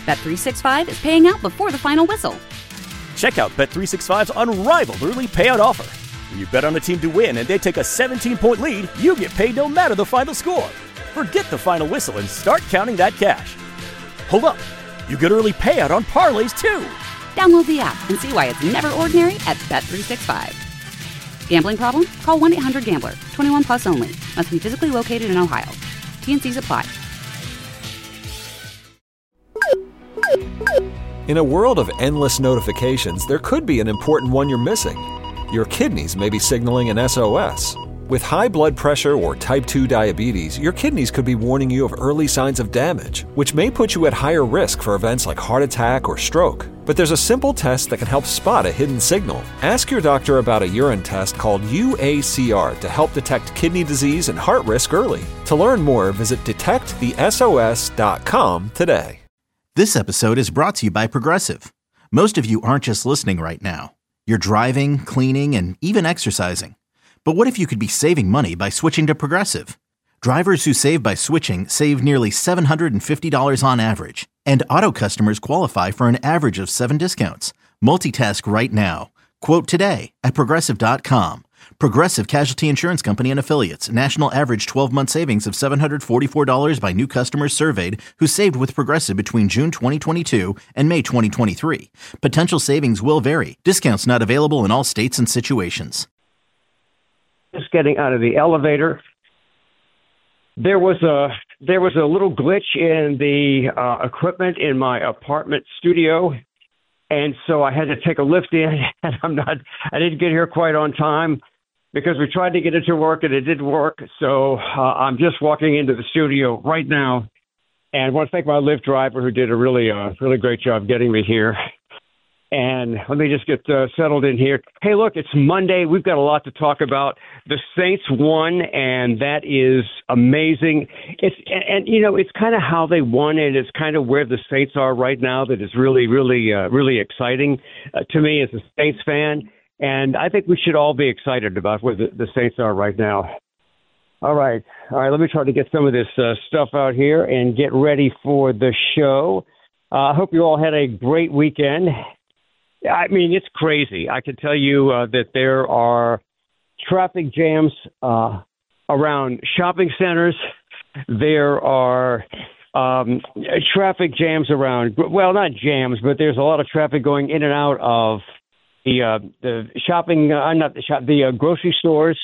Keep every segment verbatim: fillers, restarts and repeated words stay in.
Bet three sixty-five is paying out before the final whistle. Check out Bet three sixty-five's unrivaled early payout offer. When you bet on a team to win and they take a seventeen-point lead, you get paid no matter the final score. Forget the final whistle and start counting that cash. Hold up. You get early payout on parlays, too. Download the app and see why it's never ordinary at Bet three sixty-five. Gambling problem? Call one eight hundred gambler. twenty-one plus only. Must be physically located in Ohio. T N Cs apply. In a world of endless notifications, there could be an important one you're missing. Your kidneys may be signaling an S O S. With high blood pressure or type two diabetes, your kidneys could be warning you of early signs of damage, which may put you at higher risk for events like heart attack or stroke. But there's a simple test that can help spot a hidden signal. Ask your doctor about a urine test called U A C R to help detect kidney disease and heart risk early. To learn more, visit detect the S O S dot com today. This episode is brought to you by Progressive. Most of you aren't just listening right now. You're driving, cleaning, and even exercising. But what if you could be saving money by switching to Progressive? Drivers who save by switching save nearly seven hundred fifty dollars on average. And auto customers qualify for an average of seven discounts. Multitask right now. Quote today at Progressive dot com. Progressive Casualty Insurance Company and Affiliates. National average twelve-month savings of seven hundred forty-four dollars by new customers surveyed who saved with Progressive between June twenty twenty-two and May twenty twenty-three. Potential savings will vary. Discounts not available in all states and situations. Just getting out of the elevator, there was a there was a little glitch in the uh, equipment in my apartment studio, and so I had to take a lift in. And I'm not I didn't get here quite on time because we tried to get it to work and it didn't work. So uh, I'm just walking into the studio right now, and I want to thank my Lyft driver who did a really uh, really great job getting me here. And let me just get uh, settled in here. Hey, look, it's Monday. We've got a lot to talk about. The Saints won, and that is amazing. It's and, and you know, it's kind of how they won, and it's kind of where the Saints are right now. That is really, really, uh, really exciting uh, to me as a Saints fan. And I think we should all be excited about where the, the Saints are right now. All right, all right. Let me try to get some of this uh, stuff out here and get ready for the show. Uh, I hope you all had a great weekend. I mean, it's crazy. I can tell you uh, that there are traffic jams uh, around shopping centers. There are um, traffic jams around, well, not jams, but there's a lot of traffic going in and out of the uh, the shopping, uh, not the shop, the uh, grocery stores.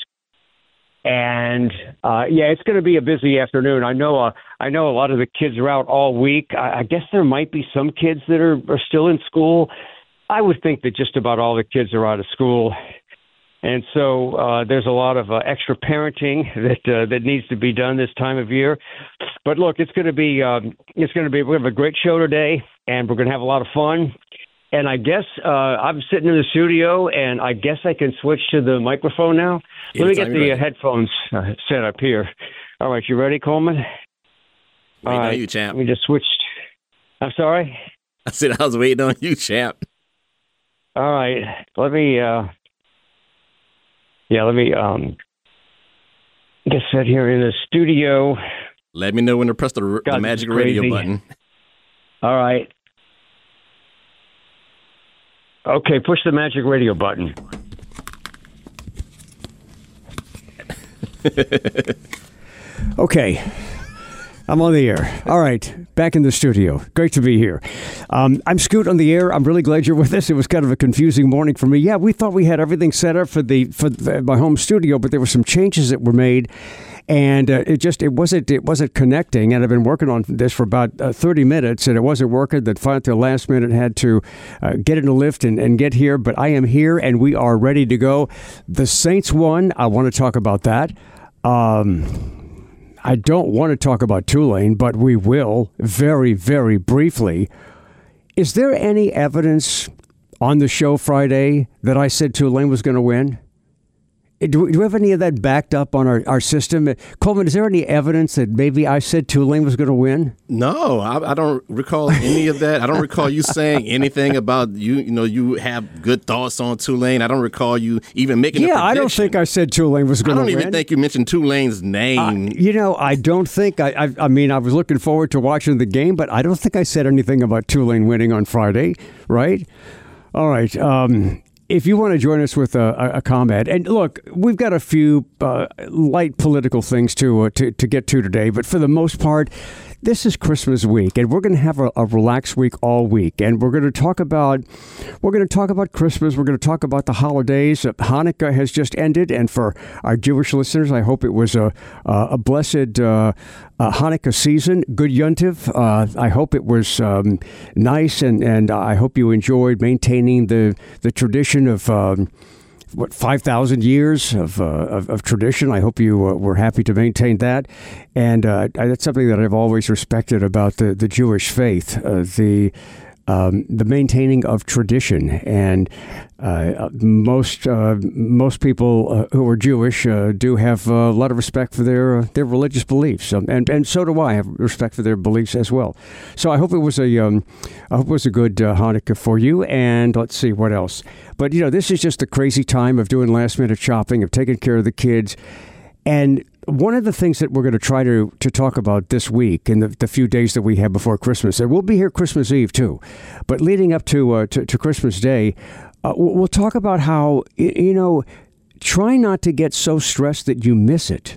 And uh, yeah, it's going to be a busy afternoon. I know. Uh, I know a lot of the kids are out all week. I, I guess there might be some kids that are, are still in school. I would think that just about all the kids are out of school. And so uh, there's a lot of uh, extra parenting that uh, that needs to be done this time of year. But look, it's going to be um, it's going to be we have a great show today, and we're going to have a lot of fun. And I guess uh, I'm sitting in the studio, and I guess I can switch to the microphone now. Let me get the uh, headphones uh, set up here. All right, you ready, Coleman? Waiting All right, on you, champ. We just switched. I'm sorry? I said I was waiting on you, champ. All right, let me, uh, yeah, let me um, get set here in the studio. Let me know when to press the, the magic radio button. All right. Okay, push the magic radio button. Okay. I'm on the air. All right, back in the studio. Great to be here. Um, I'm Scoot on the air. I'm really glad you're with us. It was kind of a confusing morning for me. Yeah, we thought we had everything set up for the for the, my home studio, but there were some changes that were made, and uh, it just it wasn't it wasn't connecting. And I've been working on this for about uh, thirty minutes, and it wasn't working. That finally, at the last minute, had to uh, get in a lift and, and get here. But I am here, and we are ready to go. The Saints won. I want to talk about that. Um, I don't want to talk about Tulane, but we will very, very briefly. Is there any evidence on the show Friday that I said Tulane was going to win? do, do we have any of that backed up on our, our system? Coleman, is there any evidence that maybe I said Tulane was going to win? No, I, I don't recall any of that. I don't recall you saying anything about you. You know, you have good thoughts on Tulane. I don't recall you even making. Yeah, a prediction. I don't think I said Tulane was going to win. I don't even think you mentioned Tulane's name. Uh, you know, I don't think I, I. I mean, I was looking forward to watching the game, but I don't think I said anything about Tulane winning on Friday. Right? All right. Um, If you want to join us with a, a comment, and look, we've got a few uh, light political things to, uh, to to get to today, but for the most part, this is Christmas week, and we're going to have a, a relaxed week all week, and we're going to talk about we're going to talk about Christmas. We're going to talk about the holidays. Uh, Hanukkah has just ended, and for our Jewish listeners, I hope it was a a blessed uh, uh, Hanukkah season. Good Yontiv. Uh, I hope it was um, nice, and and I hope you enjoyed maintaining the the tradition of um, what five thousand years of, uh, of of tradition. I hope you uh, were happy to maintain that, and uh, that's something that I've always respected about the the Jewish faith, uh, the um, the maintaining of tradition. And uh, most uh, most people uh, who are Jewish uh, do have a lot of respect for their uh, their religious beliefs, um, and and so do I have respect for their beliefs as well. So I hope it was a um, I hope it was a good uh, Hanukkah for you. And let's see what else. But you know, this is just a crazy time of doing last minute shopping, of taking care of the kids, and one of the things that we're going to try to, to talk about this week in the, the few days that we have before Christmas, and we'll be here Christmas Eve too, but leading up to uh, to, to Christmas Day, uh, we'll talk about how, you know, try not to get so stressed that you miss it.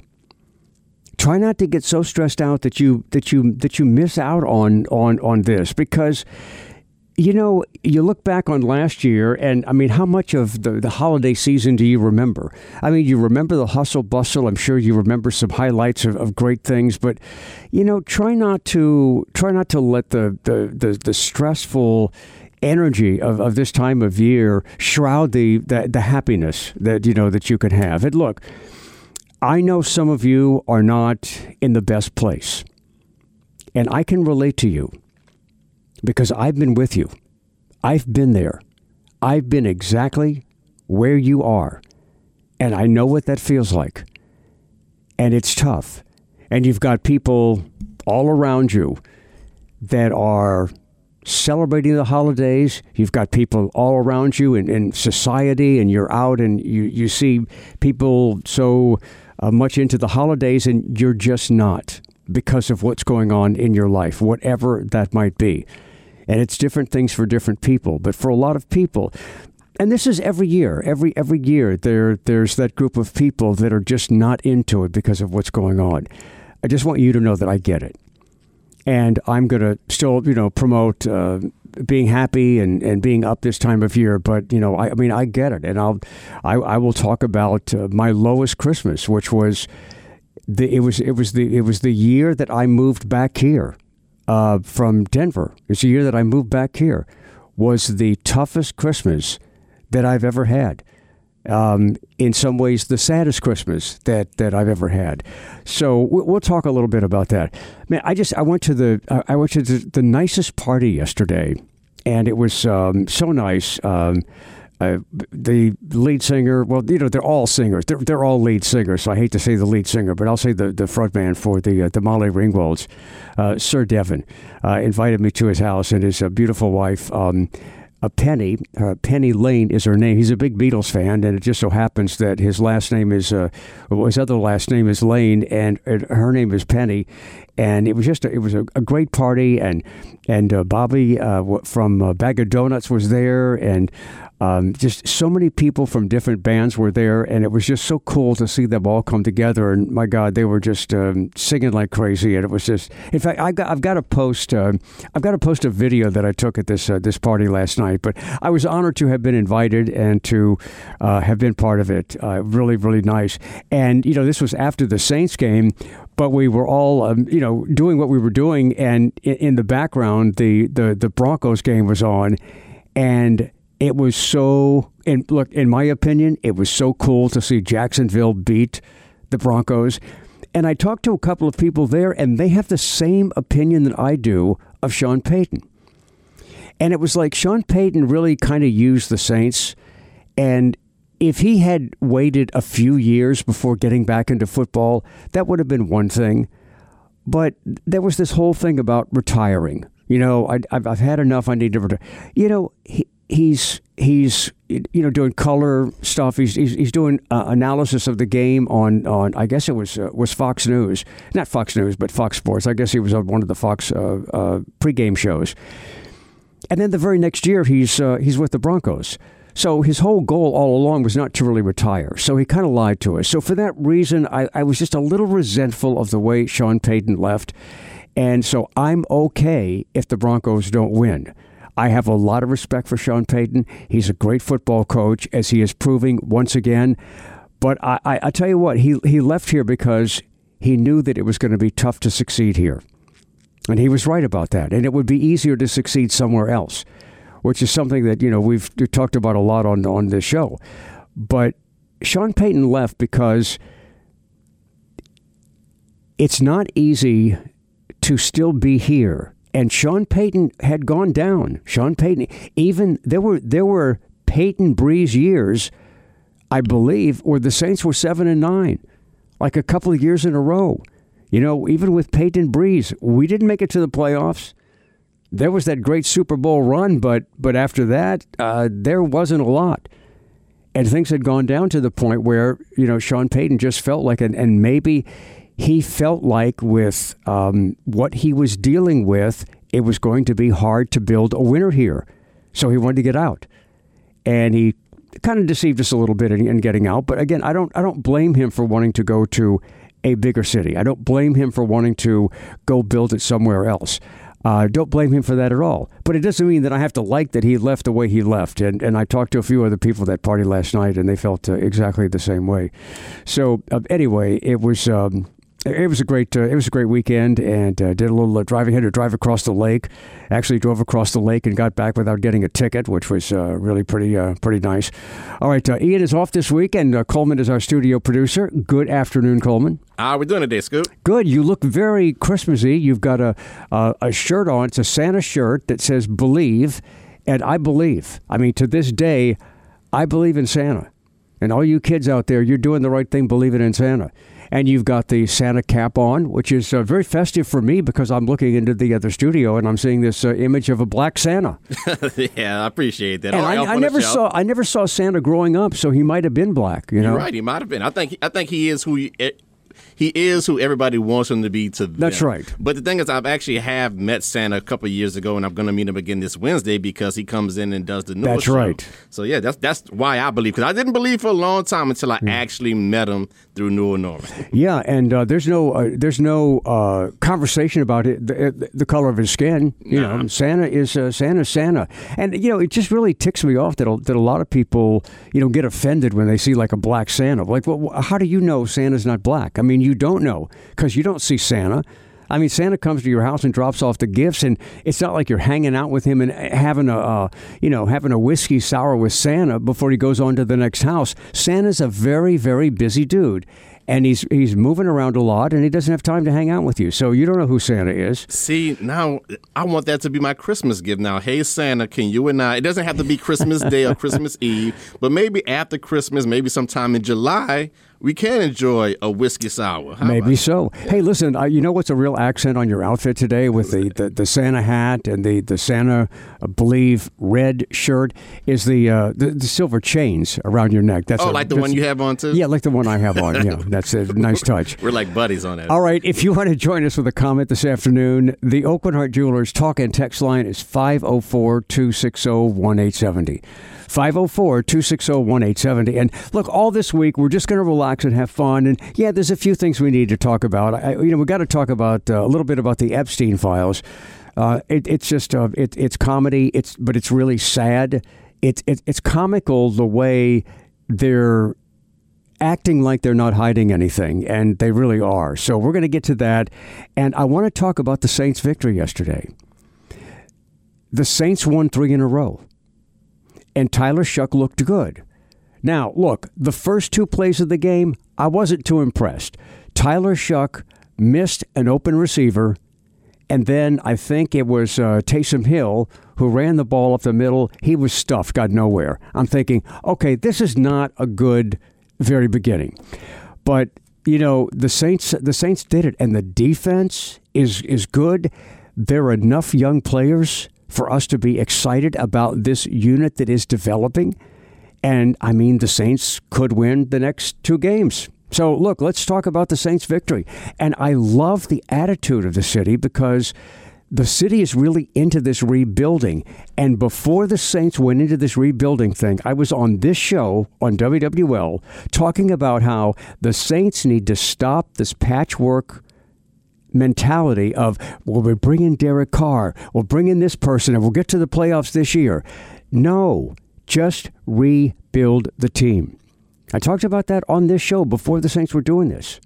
Try not to get so stressed out that you that you that you miss out on on on this, because, you know, you look back on last year, and I mean, how much of the, the holiday season do you remember? I mean, you remember the hustle bustle. I'm sure you remember some highlights of, of great things, but, you know, try not to try not to let the the, the, the stressful energy of, of this time of year shroud the, the the happiness that, you know, that you can have. And look, I know some of you are not in the best place, and I can relate to you, because I've been with you. I've been there. I've been exactly where you are. And I know what that feels like. And it's tough. And you've got people all around you that are celebrating the holidays. You've got people all around you in, in society, and you're out and you, you see people so uh, much into the holidays, and you're just not, because of what's going on in your life, whatever that might be. And it's different things for different people. But for a lot of people, and this is every year, every every year, there there's that group of people that are just not into it because of what's going on. I just want you to know that I get it. And I'm going to still, you know, promote uh, being happy and, and being up this time of year. But, you know, I, I mean, I get it. And I'll, I, I will talk about uh, my lowest Christmas, which was the, it was, it was the, it was the year that I moved back here. Uh, from Denver. It's the year that I moved back here. Was the toughest Christmas that I've ever had. Um, in some ways, the saddest Christmas that, that I've ever had. So we'll, we'll talk a little bit about that. Man, I just I went to the I went to the, the nicest party yesterday, and it was um, so nice. Um, Uh, the lead singer, well, you know, they're all singers. They're, they're all lead singers, so I hate to say the lead singer, but I'll say the, the frontman for the uh, the Molly Ringwalds, uh, Sir Devon, uh, invited me to his house, and his uh, beautiful wife, um, uh, Penny, uh, Penny Lane is her name. He's a big Beatles fan, and it just so happens that his last name is, uh, well, his other last name is Lane, and, and her name is Penny. And it was just a, it was a, a great party, and and uh, Bobby uh, from uh, Bag of Donuts was there, and um, just so many people from different bands were there, and it was just so cool to see them all come together. And my God, they were just um, singing like crazy, and it was just. In fact, I got I've got to post uh, I've got to post a video that I took at this uh, this party last night. But I was honored to have been invited and to uh, have been part of it. Uh, really, really nice. And you know, this was after the Saints game. But we were all, um, you know, doing what we were doing, and in, in the background, the, the, the Broncos game was on, and it was so. And look, in my opinion, it was so cool to see Jacksonville beat the Broncos. And I talked to a couple of people there, and they have the same opinion that I do of Sean Payton. And it was like Sean Payton really kind of used the Saints, and if he had waited a few years before getting back into football, that would have been one thing. But there was this whole thing about retiring. You know, I, I've, I've had enough. I need to retire. You know, he, he's he's you know doing color stuff. He's he's, he's doing uh, analysis of the game on, on I guess it was uh, was Fox News, not Fox News, but Fox Sports. I guess he was on one of the Fox uh, uh, pregame shows. And then the very next year, he's uh, he's with the Broncos. So his whole goal all along was not to really retire. So he kind of lied to us. So for that reason, I, I was just a little resentful of the way Sean Payton left. And so I'm okay if the Broncos don't win. I have a lot of respect for Sean Payton. He's a great football coach, as he is proving once again. But I, I, I tell you what, he, he left here because he knew that it was going to be tough to succeed here. And he was right about that. And it would be easier to succeed somewhere else, which is something that, you know, we've talked about a lot on, on this show. But Sean Payton left because it's not easy to still be here. And Sean Payton had gone down. Sean Payton, even there were there were Payton Breeze years, I believe, where the Saints were seven and nine, like a couple of years in a row. You know, even with Payton Breeze, we didn't make it to the playoffs. There was that great Super Bowl run, but but after that, uh, there wasn't a lot. And things had gone down to the point where, you know, Sean Payton just felt like, and, and maybe he felt like with um, what he was dealing with, it was going to be hard to build a winner here. So he wanted to get out. And he kind of deceived us a little bit in, in getting out. But again, I don't I don't blame him for wanting to go to a bigger city. I don't blame him for wanting to go build it somewhere else. Uh, don't blame him for that at all. But it doesn't mean that I have to like that he left the way he left. And and I talked to a few other people at that party last night, and they felt uh, exactly the same way. So uh, anyway, it was um, it was a great uh, it was a great weekend, and uh, did a little uh, driving. Had to drive across the lake. Actually, drove across the lake and got back without getting a ticket, which was uh, really pretty uh, pretty nice. All right, uh, Ian is off this week, and uh, Coleman is our studio producer. Good afternoon, Coleman. How are we doing today, Scoop? Good. You look very Christmassy. You've got a, a a shirt on. It's a Santa shirt that says "Believe," and I believe. I mean, to this day, I believe in Santa. And all you kids out there, you're doing the right thing, believing in Santa. And you've got the Santa cap on, which is uh, very festive for me because I'm looking into the other studio and I'm seeing this uh, image of a black Santa. Yeah, I appreciate that. And I, I never saw I never saw Santa growing up, so he might have been black. You know, you're right. He might have been. I think I think he is who he. It, He is who everybody wants him to be to them. That's right. But the thing is, I've actually have met Santa a couple of years ago, and I'm going to meet him again this Wednesday because he comes in and does the news. That's show. right. So, yeah, that's that's why I believe, because I didn't believe for a long time until I mm. actually met him through Newell Norman. Yeah, and uh, there's no uh, there's no uh, conversation about it, the, the color of his skin. You nah. know, Santa is uh, Santa, Santa. And, you know, it just really ticks me off that a, that a lot of people, you know, get offended when they see, like, a black Santa. Like, well, how do you know Santa's not black? I mean, you don't know. Because you don't see Santa. I mean, Santa comes to your house and drops off the gifts, and it's not like you're hanging out with him and having a, uh, you know, having a whiskey sour with Santa before he goes on to the next house. Santa's a very, very busy dude, and he's he's moving around a lot, and he doesn't have time to hang out with you. So you don't know who Santa is. See, now I want that to be my Christmas gift. Now, hey, Santa, can you and I? It doesn't have to be Christmas Day or Christmas Eve, but maybe after Christmas, maybe sometime in July, we can enjoy a whiskey sour. How Maybe so. Hey, listen, uh, you know what's a real accent on your outfit today with the, the, the Santa hat and the, the Santa, I believe, red shirt is the, uh, the the silver chains around your neck. That's oh, a, like the one you have on, too? Yeah, like the one I have on. Yeah, that's a nice touch. We're like buddies on that. All right, if you want to join us with a comment this afternoon, the Oakland Heart Jewelers talk and text line is five oh four, two six oh, one eight seven oh. five oh four, two six oh, one eight seven oh. And look, all this week, we're just going to relax and have fun. And yeah, there's a few things we need to talk about. I, you know, we got to talk about uh, a little bit about the Epstein files. Uh, it, it's just uh, it, it's comedy. It's but it's really sad. It's it, it's comical the way they're acting like they're not hiding anything, and they really are. So we're going to get to that. And I want to talk about the Saints' victory yesterday. The Saints won three in a row. And Tyler Shough looked good. Now, look, the first two plays of the game, I wasn't too impressed. Tyler Shough missed an open receiver, and then I think it was uh, Taysom Hill who ran the ball up the middle. He was stuffed, got nowhere. I'm thinking, okay, this is not a good very beginning. But, you know, the Saints the Saints did it, and the defense is is good. There are enough young players for us to be excited about this unit that is developing. And, I mean, the Saints could win the next two games. So, look, let's talk about the Saints' victory. And I love the attitude of the city because the city is really into this rebuilding. And before the Saints went into this rebuilding thing, I was on this show on W W L talking about how the Saints need to stop this patchwork mentality of, well, we're bringing Derek Carr, we'll bring in this person, and we'll get to the playoffs this year. No, just rebuild the team. I talked about that on this show before the Saints were doing this.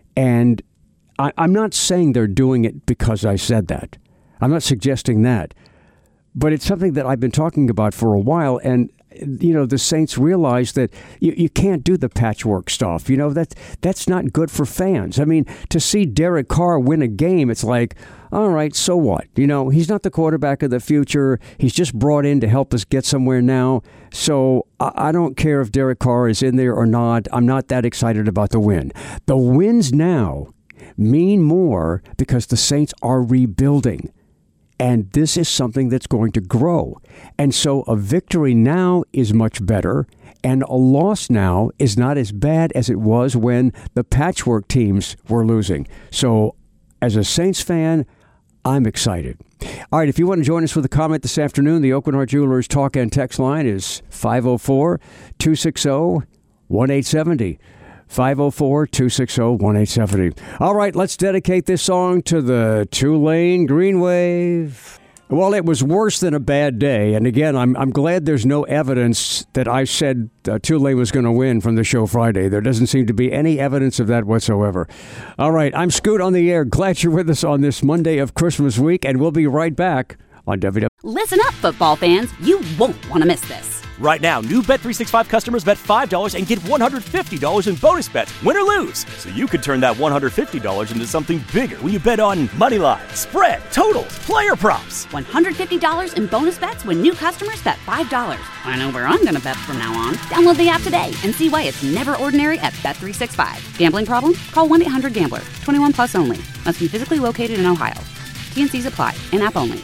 And I, I'm not saying they're doing it because I said that. I'm not suggesting that. But it's something that I've been talking about for a while. And, you know, the Saints realize that you, you can't do the patchwork stuff. You know, that that's not good for fans. I mean, to see Derek Carr win a game, it's like, all right, so what? You know, he's not the quarterback of the future. He's just brought in to help us get somewhere now. So I, I don't care if Derek Carr is in there or not. I'm not that excited about the win. The wins now mean more because the Saints are rebuilding. And this is something that's going to grow. And so a victory now is much better, and a loss now is not as bad as it was when the patchwork teams were losing. So as a Saints fan, I'm excited. All right, if you want to join us with a comment this afternoon, the Aucoin Hart Jewelers talk and text line is five oh four, two six oh, one eight seven oh. five oh four, two six oh, one eight seven oh. All right, let's dedicate this song to the Tulane Green Wave. Well, it was worse than a bad day. And again, I'm I'm glad there's no evidence that I said uh, Tulane was going to win from the show Friday. There doesn't seem to be any evidence of that whatsoever. All right, I'm Scoot on the air. Glad you're with us on this Monday of Christmas week, and we'll be right back on W W. Listen up, football fans. You won't want to miss this. Right now, new Bet three sixty-five customers bet five dollars and get one hundred fifty dollars in bonus bets, win or lose. So you could turn that one hundred fifty dollars into something bigger when you bet on money line, spread, totals, player props. one hundred fifty dollars in bonus bets when new customers bet five dollars. I know where I'm going to bet from now on. Download the app today and see why it's never ordinary at Bet three sixty-five. Gambling problem? Call one eight hundred gambler. twenty-one plus only. Must be physically located in Ohio. T N Cs apply. In-app only.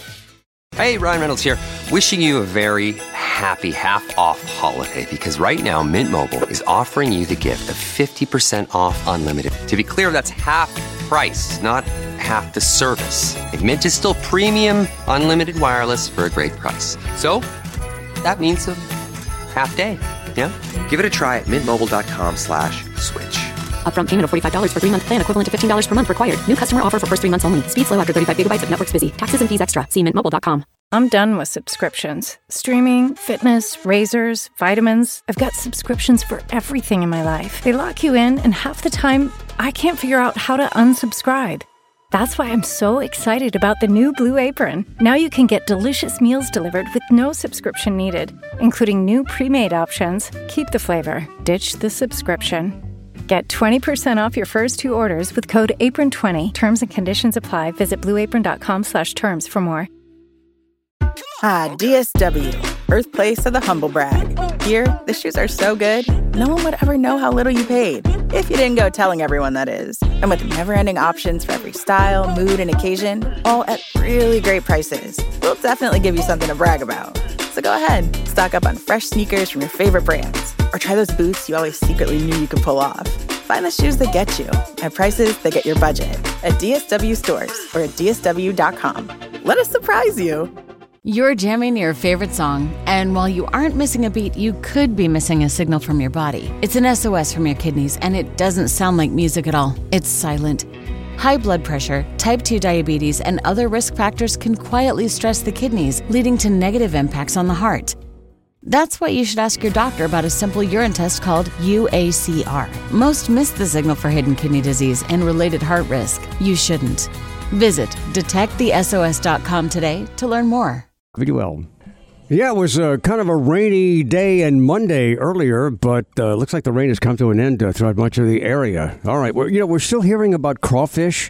Hey, Ryan Reynolds here. Wishing you a very happy half-off holiday, because right now Mint Mobile is offering you the gift of fifty percent off unlimited. To be clear, that's half price, not half the service. And Mint is still premium unlimited wireless for a great price. So that means a half day. Yeah? Give it a try at mintmobile.com slash switch. Upfront payment of forty-five dollars for three-month plan equivalent to fifteen dollars per month required. New customer offer for first three months only. Speed slow after thirty-five gigabytes if network's busy. Taxes and fees extra. See mint mobile dot com. I'm done with subscriptions. Streaming, fitness, razors, vitamins. I've got subscriptions for everything in my life. They lock you in, and half the time, I can't figure out how to unsubscribe. That's why I'm so excited about the new Blue Apron. Now you can get delicious meals delivered with no subscription needed, including new pre-made options. Keep the flavor. Ditch the subscription. Get twenty percent off your first two orders with code apron twenty. Terms and conditions apply. Visit blueapron.com slash terms for more. Ah, D S W, birthplace of the humble brag. Here, the shoes are so good, no one would ever know how little you paid. If you didn't go telling everyone, that is. And with never-ending options for every style, mood, and occasion, all at really great prices, we'll definitely give you something to brag about. So go ahead, stock up on fresh sneakers from your favorite brands, or try those boots you always secretly knew you could pull off. Find the shoes that get you at prices that get your budget at D S W stores or at D S W dot com. Let us surprise you. You're jamming your favorite song, and while you aren't missing a beat, you could be missing a signal from your body. It's an S O S from your kidneys, and it doesn't sound like music at all. It's silent. High blood pressure, type two diabetes, and other risk factors can quietly stress the kidneys, leading to negative impacts on the heart. That's why you should ask your doctor about a simple urine test called U A C R. Most miss the signal for hidden kidney disease and related heart risk. You shouldn't. Visit detect the S O S dot com today to learn more. Well, yeah, it was uh, kind of a rainy day and Monday earlier, but uh, looks like the rain has come to an end uh, throughout much of the area. All right, well, you know, we're still hearing about crawfish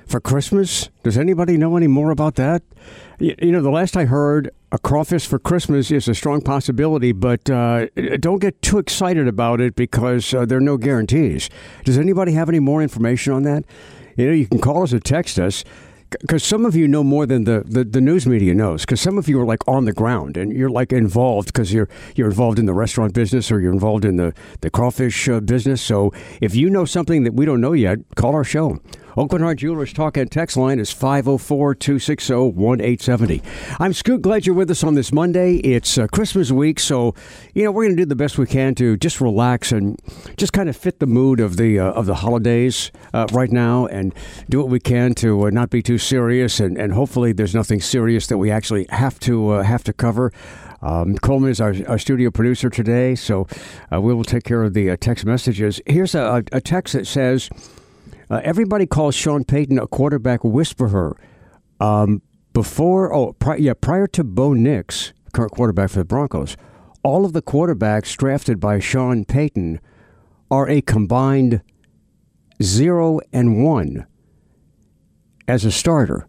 for Christmas? Does anybody know any more about that? You, you know, the last I heard, a crawfish for Christmas is a strong possibility, but uh, don't get too excited about it because uh, there are no guarantees. Does anybody have any more information on that? You know, you can call us or text us. Because some of you know more than the, the, the news media knows. Because some of you are like on the ground and you're like involved because you're you're involved in the restaurant business or you're involved in the, the crawfish uh, business. So if you know something that we don't know yet, call our show. Aucoin Hart Jewelers talk and text line is five oh four, two six oh, one eight seven oh. I'm Scoot. Glad you're with us on this Monday. It's uh, Christmas week, so you know we're going to do the best we can to just relax and just kind of fit the mood of the uh, of the holidays uh, right now, and do what we can to uh, not be too serious, and, and hopefully there's nothing serious that we actually have to uh, have to cover. Um, Coleman is our, our studio producer today, so uh, we will take care of the uh, text messages. Here's a, a text that says. Uh, everybody calls Sean Payton a quarterback whisperer. Um, before, oh, pri- yeah, prior to Bo Nix, current quarterback for the Broncos, all of the quarterbacks drafted by Sean Payton are a combined zero and one as a starter.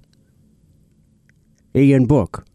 Ian Book.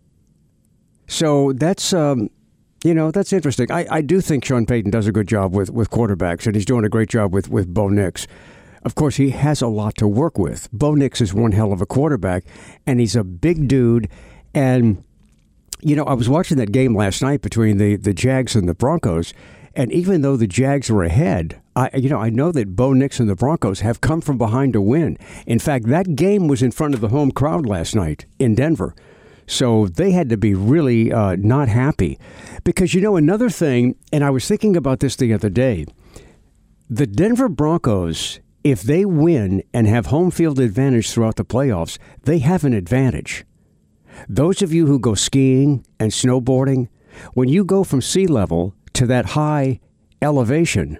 So that's, um, you know, that's interesting. I, I do think Sean Payton does a good job with, with quarterbacks, and he's doing a great job with, with Bo Nix. Of course, he has a lot to work with. Bo Nix is one hell of a quarterback, and he's a big dude. And, you know, I was watching that game last night between the, the Jags and the Broncos, and even though the Jags were ahead, I, you know, I know that Bo Nix and the Broncos have come from behind to win. In fact, that game was in front of the home crowd last night in Denver. So they had to be really uh, not happy. Because, you know, another thing, and I was thinking about this the other day, the Denver Broncos, if they win and have home field advantage throughout the playoffs, they have an advantage. Those of you who go skiing and snowboarding, when you go from sea level to that high elevation,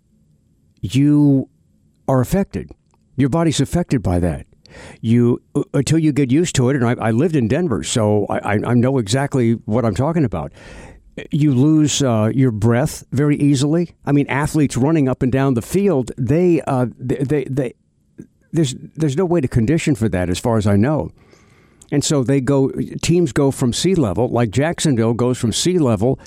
you are affected. Your body's affected by that. You until you get used to it, and I, I lived in Denver, so I, I know exactly what I'm talking about. You lose uh, your breath very easily. I mean, athletes running up and down the field, they, uh, they, they, they, there's, there's no way to condition for that, as far as I know. And so they go. Teams go from sea level, like Jacksonville goes from sea level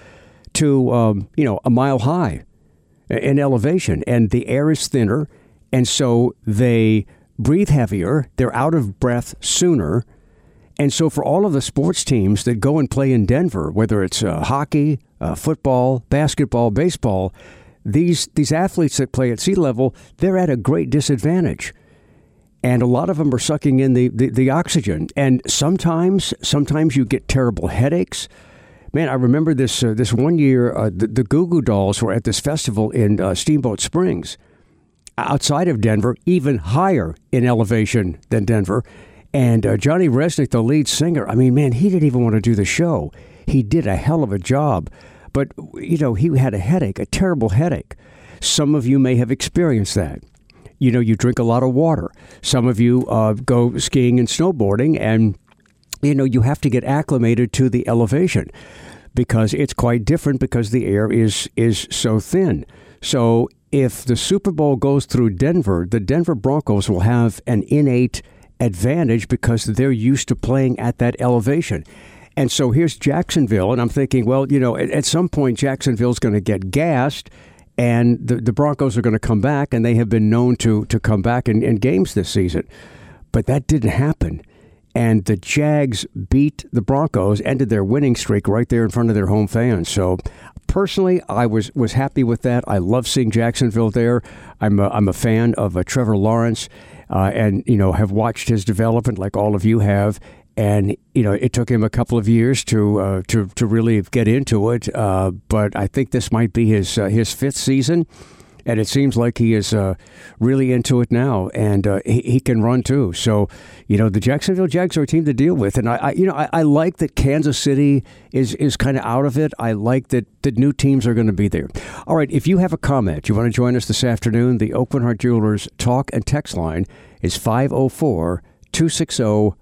to um, you know a mile high in elevation, and the air is thinner, and so they breathe heavier. They're out of breath sooner. And so for all of the sports teams that go and play in Denver, whether it's uh, hockey, uh, football, basketball, baseball, these these athletes that play at sea level, they're at a great disadvantage. And a lot of them are sucking in the, the, the oxygen. And sometimes, sometimes you get terrible headaches. Man, I remember this uh, this one year, uh, the, the Goo Goo Dolls were at this festival in uh, Steamboat Springs, outside of Denver, even higher in elevation than Denver. And uh, Johnny Resnick, the lead singer, I mean, man, he didn't even want to do the show. He did a hell of a job. But, you know, he had a headache, a terrible headache. Some of you may have experienced that. You know, you drink a lot of water. Some of you uh, go skiing and snowboarding, and, you know, you have to get acclimated to the elevation because it's quite different because the air is is so thin. So if the Super Bowl goes through Denver, the Denver Broncos will have an innate advantage because they're used to playing at that elevation. And so here's Jacksonville, and I'm thinking, well, you know, at, at some point Jacksonville's going to get gassed, and the, the Broncos are going to come back, and they have been known to to come back in, in games this season. But that didn't happen. And the Jags beat the Broncos, ended their winning streak right there in front of their home fans. So personally, I was, was happy with that. I love seeing Jacksonville there. I'm a, I'm a fan of uh, Trevor Lawrence. Uh, and, you know, have watched his development like all of you have. And, you know, it took him a couple of years to uh, to, to really get into it. Uh, but I think this might be his uh, his fifth season. And it seems like he is uh, really into it now. And uh, he, he can run, too. So, you know, the Jacksonville Jags are a team to deal with. And, I, I you know, I, I like that Kansas City is, is kind of out of it. I like that the new teams are going to be there. All right, if you have a comment, you want to join us this afternoon, the Aucoin Hart Jewelers talk and text line is five oh four, two six oh,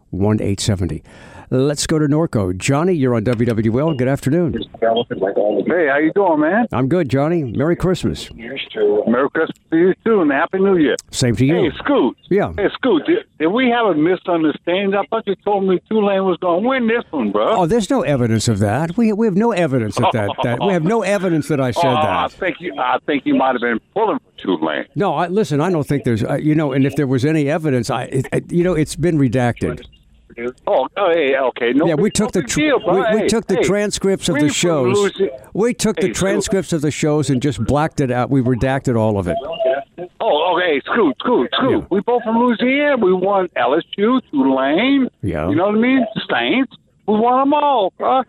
one eight seven zero. Let's go to Norco. Johnny, you're on W W L. Good afternoon. Hey, how you doing, man? I'm good, Johnny. Merry Christmas. Merry Christmas to you, too, and Happy New Year. Same to you. Hey, Scoot. Yeah. Hey, Scoot, did, did we have a misunderstanding? I thought you told me Tulane was going to win this one, bro. Oh, there's no evidence of that. We we have no evidence of that. that we have no evidence that I said oh, that. I think you. I think you might have been pulling for Tulane. No, I, listen. I don't think there's. Uh, you know, and if there was any evidence, I, it, it, you know, it's been redacted. Oh, oh, hey, okay. No, yeah, we took no the deal, we, we hey, took the hey, transcripts of the shows. We took hey, the transcripts of the shows and just blacked it out. We redacted all of it. Oh, okay. Scoot, Scoot, Scoot. Yeah. We both from Louisiana. We won L S U, Tulane. Yeah. You know what I mean? Saints. We won them all, bro.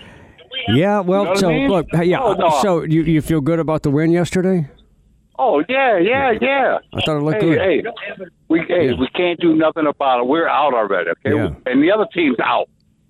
Yeah. Well, you know so I mean? look. Yeah. Oh, no. So you you feel good about the win yesterday? Oh yeah, yeah, yeah. I thought it looked hey, good. Hey, we hey, Yeah. we can't do nothing about it. We're out already. Okay, Yeah. and the other team's out.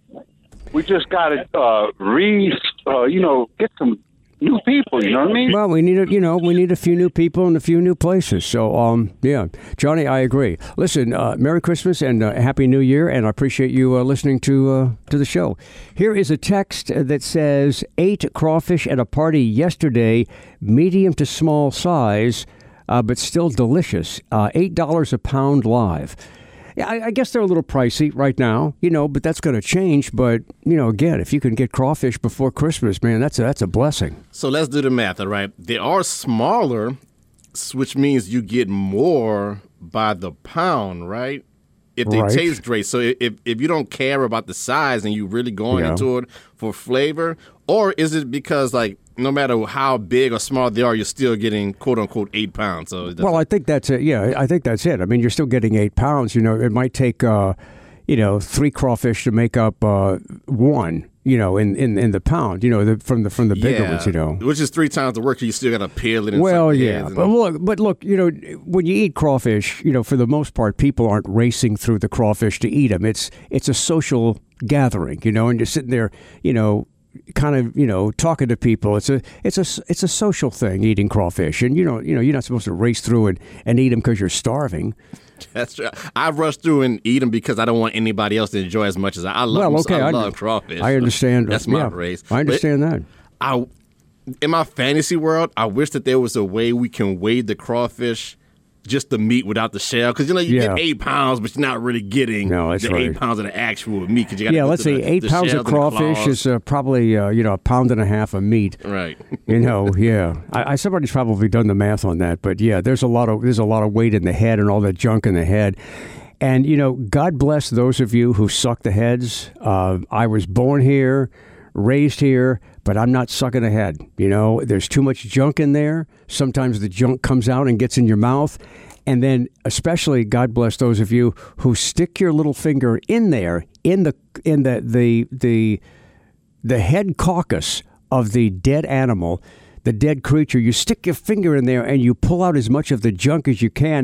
We just got to uh, re, uh, you know, get some new people. You know what I mean? Well, we need a, you know, we need a few new people in a few new places. So, um, yeah, Johnny, I agree. Listen, uh, Merry Christmas and uh, Happy New Year, and I appreciate you uh, listening to uh, to the show. Here is a text that says, ate crawfish at a party yesterday, medium to small size, uh, but still delicious. Uh, eight dollars a pound live. Yeah, I, I guess they're a little pricey right now, you know, but that's going to change. But, you know, again, if you can get crawfish before Christmas, man, that's a, that's a blessing. So let's do the math, all right? They are smaller, which means you get more by the pound, right? If they Right. taste great. So if, if you don't care about the size and you really going Yeah. into it for flavor, or is it because, like, no matter how big or small they are, you're still getting, quote unquote, eight pounds? So it Well, I think that's it. Yeah, I think that's it. I mean, you're still getting eight pounds. You know, it might take, uh, you know, three crawfish to make up uh, one. You know, in, in, in the pound. You know, the, from the from the bigger yeah, ones. You know, which is three times the work. You still got to peel it. And well, suck the yeah, heads and- but look, but look, you know, when you eat crawfish, you know, for the most part, people aren't racing through the crawfish to eat them. It's it's a social gathering, you know, and you're sitting there, you know, kind of, you know, talking to people. It's a it's a it's a social thing, eating crawfish, and you know, you know, you're not supposed to race through and, and eat them because you're starving. That's true. I rush through and eat them because I don't want anybody else to enjoy as much as I, I love. Well, them. okay, I I- love crawfish. I understand. That's my Yeah, race. I understand But that. I, in my fantasy world, I wish that there was a way we can weigh the crawfish, just the meat without the shell, because you know you Yeah. get eight pounds, but you're not really getting No, that's the right. eight pounds of the actual meat. Cause you gotta Yeah, go let's through see. the- Eight the pounds shells of and the crawfish claws. is uh, probably uh, you know a pound and a half of meat. Right. You know, yeah. I, I somebody's probably done the math on that, but yeah, there's a lot of there's a lot of weight in the head and all that junk in the head. And you know, God bless those of you who suck the heads. Uh, I was born here, raised here, but I'm not sucking a head. You know, there's too much junk in there. Sometimes the junk comes out and gets in your mouth. And then especially God bless those of you who stick your little finger in there in the in the the the, the head caucus of the dead animal, the dead creature. You stick your finger in there and you pull out as much of the junk as you can,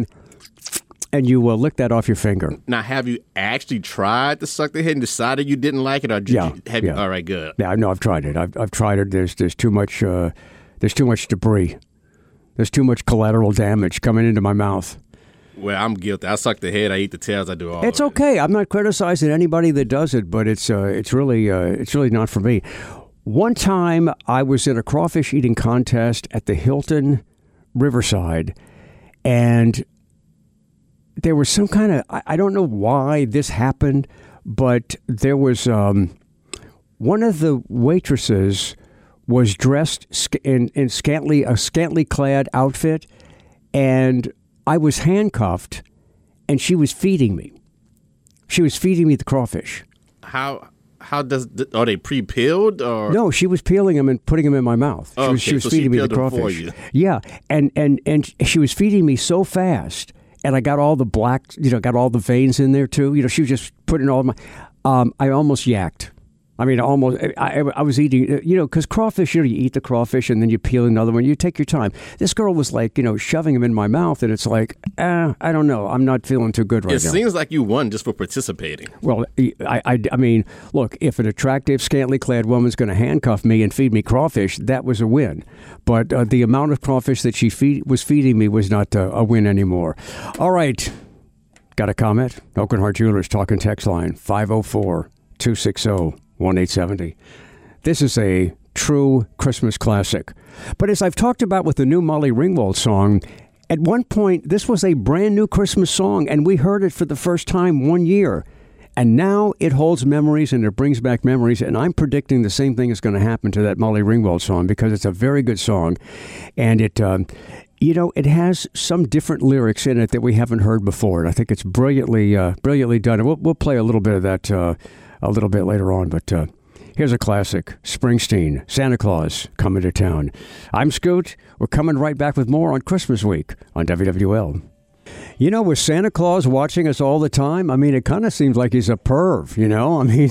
and you uh, lick that off your finger. Now, have you actually tried to suck the head and decided you didn't like it, or did Yeah, you, have yeah. you? All right, good. Yeah, no, I've tried it. I've I've tried it. There's there's too much uh, there's too much debris. There's too much collateral damage coming into my mouth. Well, I'm guilty. I suck the head. I eat the tails. I do all. It's of okay. I'm not criticizing anybody that does it, but it's uh, it's really uh, it's really not for me. One time, I was in a crawfish eating contest at the Hilton Riverside, and there was some kind of I, I don't know why this happened, but there was um, one of the waitresses was dressed sc- in in scantily a scantily clad outfit, and I was handcuffed, and she was feeding me. She was feeding me the crawfish. How how does th- are they pre-peeled or No, she was peeling them and putting them in my mouth. She Okay, was, she was so she feeding me the peeled them for crawfish. you. Yeah, and, and and she was feeding me so fast, and I got all the black, you know, got all the veins in there too. You know, she was just putting all my. Um, I almost yacked. I mean, almost. I, I was eating, you know, because crawfish. You know, you eat the crawfish and then you peel another one. You take your time. This girl was like, you know, shoving them in my mouth, and it's like, eh, I don't know. I'm not feeling too good right It now. seems like you won just for participating. Well, I, I, I mean, look, if an attractive, scantily clad woman's going to handcuff me and feed me crawfish, that was a win. But uh, the amount of crawfish that she feed, was feeding me was not uh, a win anymore. All right. Got a comment? Oaken Heart Jewelers talking text line five oh four, two six zero, one eight seven zero. This is a true Christmas classic. But as I've talked about with the new Molly Ringwald song, at one point, this was a brand new Christmas song, and we heard it for the first time one year. And now it holds memories and it brings back memories. And I'm predicting the same thing is going to happen to that Molly Ringwald song because it's a very good song. And it, um, you know, it has some different lyrics in it that we haven't heard before. And I think it's brilliantly, uh, brilliantly done. And we'll, we'll play a little bit of that uh, a little bit later on. But uh, here's a classic. Springsteen, Santa Claus, coming to town. I'm Scoot. We're coming right back with more on Christmas week on W W L. You know, with Santa Claus watching us all the time, I mean, it kind of seems like he's a perv, you know? I mean,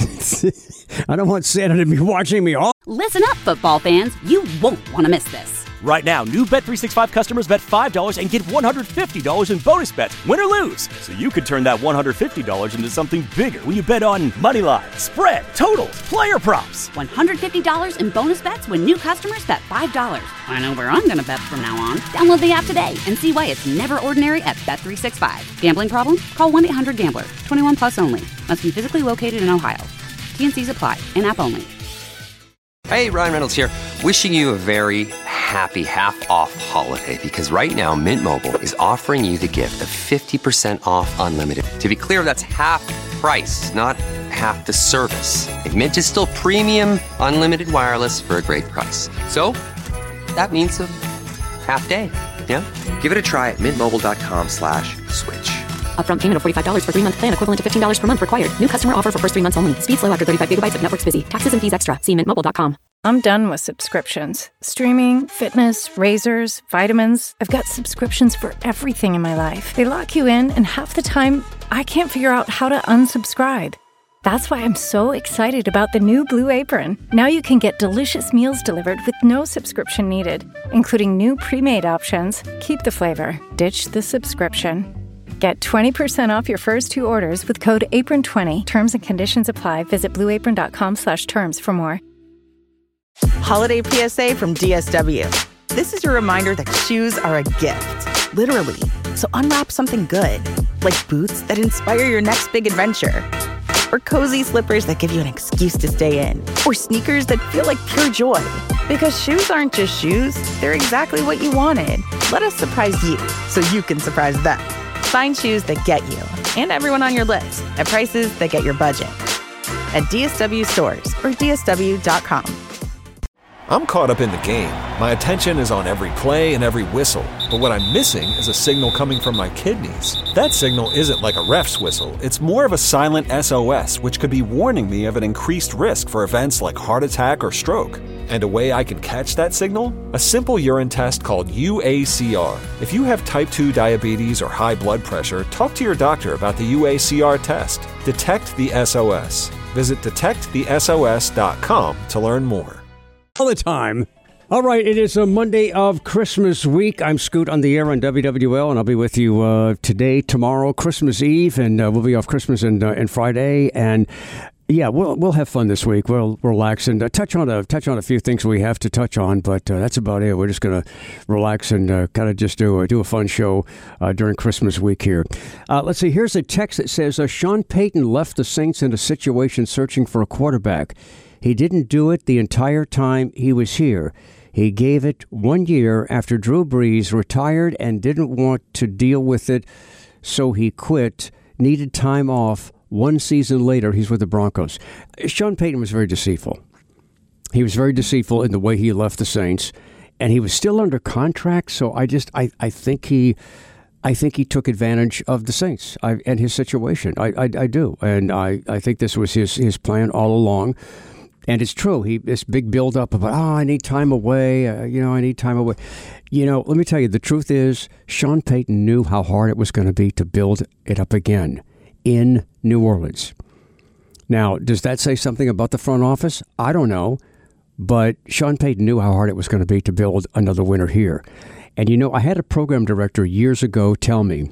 I don't want Santa to be watching me all. Listen up, football fans. You won't want to miss this. Right now, new Bet three sixty-five customers bet five dollars and get one hundred fifty dollars in bonus bets, win or lose. So you could turn that one hundred fifty dollars into something bigger when you bet on money line, spread, totals, player props. one hundred fifty dollars in bonus bets when new customers bet five dollars. I know where I'm going to bet from now on. Download the app today and see why it's never ordinary at Bet three sixty-five. Gambling problem? Call one eight hundred gambler. twenty-one plus only. Must be physically located in Ohio. T and C's apply. In-app only. Hey, Ryan Reynolds here. Wishing you a very happy half-off holiday because right now Mint Mobile is offering you the gift of fifty percent off unlimited. To be clear, that's half price, not half the service. And Mint is still premium unlimited wireless for a great price. So that means a half day, yeah? Give it a try at mintmobile.com slash switch. Upfront payment of forty-five dollars for three-month plan equivalent to fifteen dollars per month required. New customer offer for first three months only. Speed slow after thirty-five gigabytes if network's busy. Taxes and fees extra. See mint mobile dot com. I'm done with subscriptions. Streaming, fitness, razors, vitamins. I've got subscriptions for everything in my life. They lock you in, and half the time, I can't figure out how to unsubscribe. That's why I'm so excited about the new Blue Apron. Now you can get delicious meals delivered with no subscription needed, including new pre-made options. Keep the flavor, ditch the subscription. Get twenty percent off your first two orders with code apron twenty. Terms and conditions apply. Visit blueapron.com slash terms for more. Holiday P S A from D S W. This is your reminder that shoes are a gift, literally. So unwrap something good, like boots that inspire your next big adventure, or cozy slippers that give you an excuse to stay in, or sneakers that feel like pure joy. Because shoes aren't just shoes, they're exactly what you wanted. Let us surprise you so you can surprise them. Find shoes that get you and everyone on your list at prices that get your budget at D S W stores or D S W dot com. I'm caught up in the game. My attention is on every play and every whistle. But what I'm missing is a signal coming from my kidneys. That signal isn't like a ref's whistle. It's more of a silent S O S, which could be warning me of an increased risk for events like heart attack or stroke. And a way I can catch that signal? A simple urine test called U A C R. If you have type two diabetes or high blood pressure, talk to your doctor about the U A C R test. Detect the S O S. Visit detect the S O S dot com to learn more. All the time. All right, it is a Monday of Christmas week. I'm Scoot on the air on W W L, and I'll be with you uh, today, tomorrow, Christmas Eve, and uh, we'll be off Christmas and, uh, and Friday. And yeah, we'll we'll have fun this week. We'll relax and uh, touch on a touch on a few things we have to touch on, but uh, that's about it. We're just gonna relax and uh, kind of just do a, do a fun show uh, during Christmas week here. Uh, let's see. Here's a text that says uh, Sean Payton left the Saints in a situation searching for a quarterback. He didn't do it the entire time he was here. He gave it one year after Drew Brees retired and didn't want to deal with it, so he quit, needed time off. One season later, he's with the Broncos. Sean Payton was very deceitful. He was very deceitful in the way he left the Saints, and he was still under contract, so I just, I, I think he... I think he took advantage of the Saints I, and his situation. I, I, I do. And I, I think this was his, his plan all along. And it's true. He this big buildup about, oh, I need time away. Uh, you know, I need time away. You know, let me tell you, the truth is, Sean Payton knew how hard it was going to be to build it up again in New Orleans. Now, does that say something about the front office? I don't know. But Sean Payton knew how hard it was going to be to build another winner here. And, you know, I had a program director years ago tell me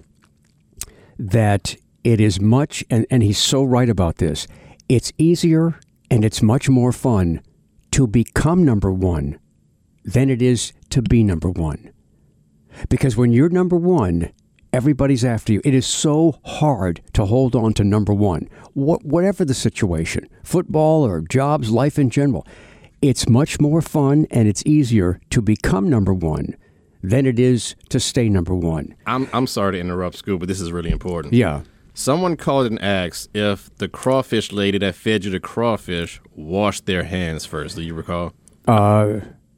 that it is much, and, and he's so right about this, it's easier and it's much more fun to become number one than it is to be number one. Because when you're number one, Everybody's after you. It is so hard to hold on to number one, what, whatever the situation, football or jobs, life in general. It's much more fun and it's easier to become number one than it is to stay number one. I'm I'm sorry to interrupt, Scoop, but this is really important. Yeah. Someone called and asked if the crawfish lady that fed you the crawfish washed their hands first. Do you recall? Uh,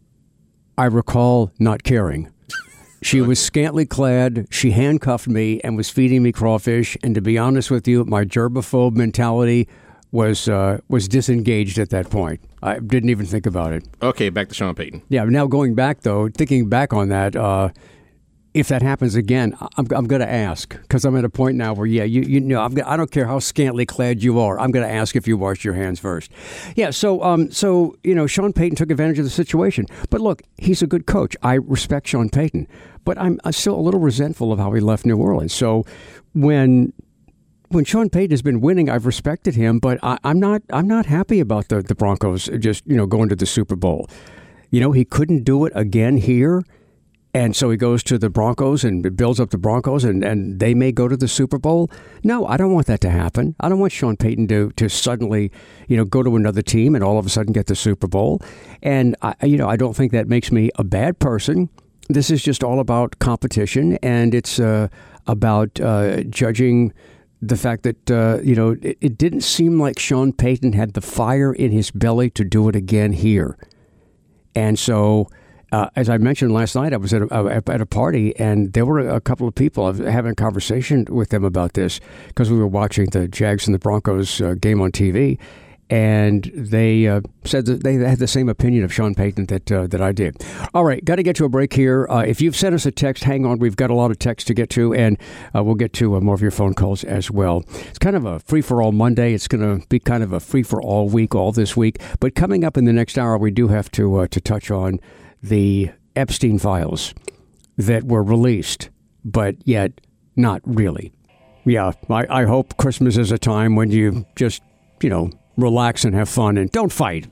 I recall not caring. She was scantily clad, she handcuffed me and was feeding me crawfish, and to be honest with you, my germaphobe mentality was uh, was disengaged at that point. I didn't even think about it. Okay, back to Sean Payton. Yeah, now going back, though, thinking back on that, uh, if that happens again, I'm, I'm going to ask, because I'm at a point now where, yeah, you, you know, I'm, I don't care how scantily clad you are. I'm going to ask if you wash your hands first. Yeah, so, um, so you know, Sean Payton took advantage of the situation. But look, he's a good coach. I respect Sean Payton. But I'm, I'm still a little resentful of how he left New Orleans. So when... When Sean Payton has been winning, I've respected him, but I, I'm not. I'm not happy about the, the Broncos just you know going to the Super Bowl. You know, he couldn't do it again here, and so he goes to the Broncos and builds up the Broncos, and, and they may go to the Super Bowl. No, I don't want that to happen. I don't want Sean Payton to to suddenly you know go to another team and all of a sudden get the Super Bowl. And I, you know, I don't think that makes me a bad person. This is just all about competition, and it's uh, about uh, judging. The fact that, uh, you know, it, it didn't seem like Sean Payton had the fire in his belly to do it again here. And so, uh, as I mentioned last night, I was at a, at a party, and there were a couple of people having a conversation with them about this because we were watching the Jags and the Broncos uh, game on T V. And they uh, said that they had the same opinion of Sean Payton that uh, that I did. All right, got to get to a break here. Uh, if you've sent us a text, hang on. We've got a lot of text to get to, and uh, we'll get to uh, more of your phone calls as well. It's kind of a free-for-all Monday. It's going to be kind of a free-for-all week all this week. But coming up in the next hour, we do have to uh, to touch on the Epstein files that were released, but yet not really. Yeah, I, I hope Christmas is a time when you just, you know, relax and have fun and don't fight.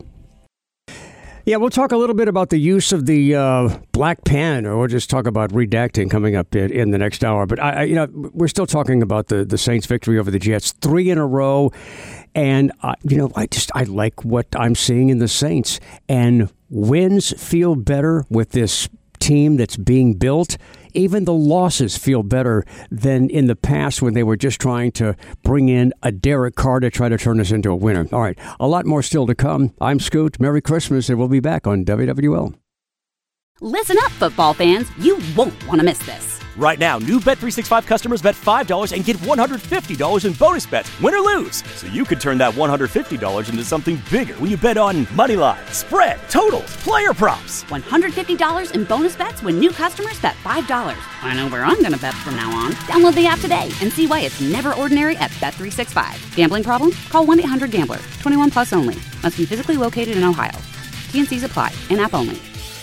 Yeah, we'll talk a little bit about the use of the uh, black pen, or we'll just talk about redacting coming up in, in the next hour. But I, I, you know, we're still talking about the, the Saints' victory over the Jets, three in a row, and uh, you know, I just I like what I'm seeing in the Saints, and wins feel better with this team that's being built. Even the losses feel better than in the past when they were just trying to bring in a Derek Carr to try to turn us into a winner. All right, a lot more still to come. I'm Scoot. Merry Christmas, and we'll be back on W W L. Listen up, football fans. You won't want to miss this. Right now, new Bet three sixty-five customers bet five dollars and get one hundred fifty dollars in bonus bets, win or lose. So you could turn that one hundred fifty dollars into something bigger when you bet on money line, spread, totals, player props. one hundred fifty dollars in bonus bets when new customers bet five dollars. I know where I'm going to bet from now on. Download the app today and see why it's never ordinary at Bet three sixty-five. Gambling problem? Call one eight hundred gambler. twenty-one plus only. Must be physically located in Ohio. T N Cs apply. In-app only.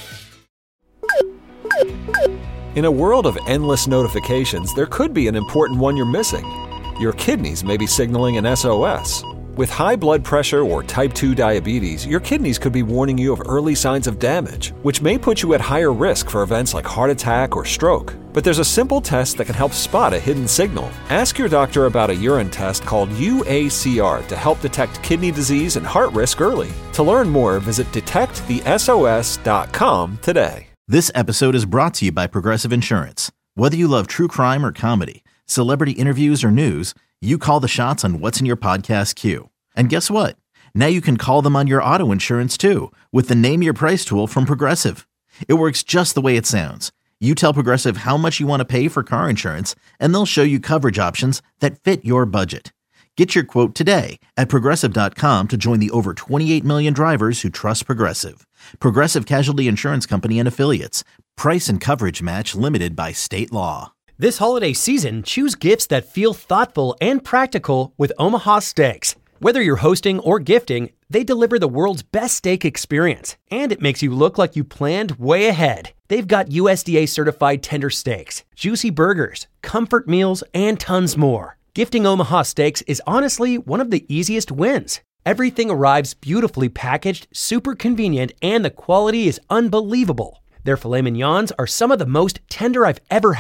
In a world of endless notifications, there could be an important one you're missing. Your kidneys may be signaling an S O S. With high blood pressure or type two diabetes, your kidneys could be warning you of early signs of damage, which may put you at higher risk for events like heart attack or stroke. But there's a simple test that can help spot a hidden signal. Ask your doctor about a urine test called U A C R to help detect kidney disease and heart risk early. To learn more, visit detect the S O S dot com today. This episode is brought to you by Progressive Insurance. Whether you love true crime or comedy, celebrity interviews or news, you call the shots on what's in your podcast queue. And guess what? Now you can call them on your auto insurance too with the Name Your Price tool from Progressive. It works just the way it sounds. You tell Progressive how much you want to pay for car insurance, and they'll show you coverage options that fit your budget. Get your quote today at Progressive dot com to join the over twenty-eight million drivers who trust Progressive. Progressive Casualty Insurance Company and Affiliates. Price and coverage match limited by state law. This holiday season, choose gifts that feel thoughtful and practical with Omaha Steaks. Whether you're hosting or gifting, they deliver the world's best steak experience, and it makes you look like you planned way ahead. They've got U S D A certified tender steaks, juicy burgers, comfort meals, and tons more. Gifting Omaha Steaks is honestly one of the easiest wins. Everything arrives beautifully packaged, super convenient, and the quality is unbelievable. Their filet mignons are some of the most tender I've ever had.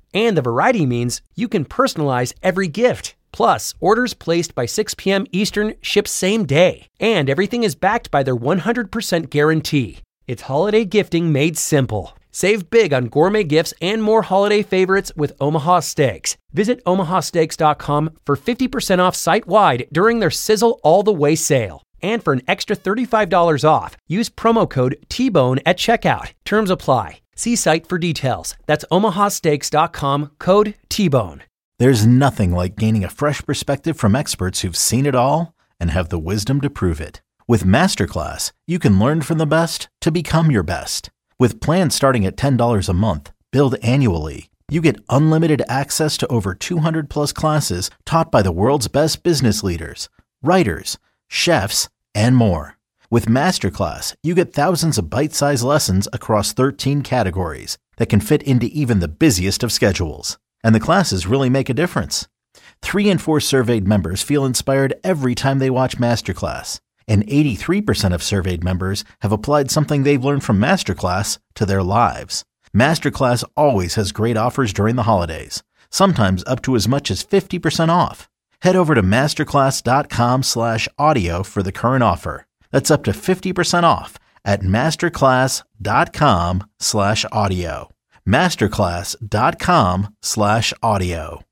And the variety means you can personalize every gift. Plus, orders placed by six p.m. Eastern ship same day. And everything is backed by their one hundred percent guarantee. It's holiday gifting made simple. Save big on gourmet gifts and more holiday favorites with Omaha Steaks. Visit omaha steaks dot com for fifty percent off site-wide during their Sizzle All the Way sale. And for an extra thirty-five dollars off, use promo code T-Bone at checkout. Terms apply. See site for details. That's omaha steaks dot com, code T-Bone. There's nothing like gaining a fresh perspective from experts who've seen it all and have the wisdom to prove it. With Masterclass, you can learn from the best to become your best. With plans starting at ten dollars a month, billed annually, you get unlimited access to over two hundred plus classes taught by the world's best business leaders, writers, chefs, and more. With Masterclass, you get thousands of bite-sized lessons across thirteen categories that can fit into even the busiest of schedules. And the classes really make a difference. Three in four surveyed members feel inspired every time they watch Masterclass. And eighty-three percent of surveyed members have applied something they've learned from Masterclass to their lives. Masterclass always has great offers during the holidays, sometimes up to as much as fifty percent off. Head over to masterclass.com slash audio for the current offer. That's up to fifty percent off at masterclass.com slash audio. masterclass.com slash audio.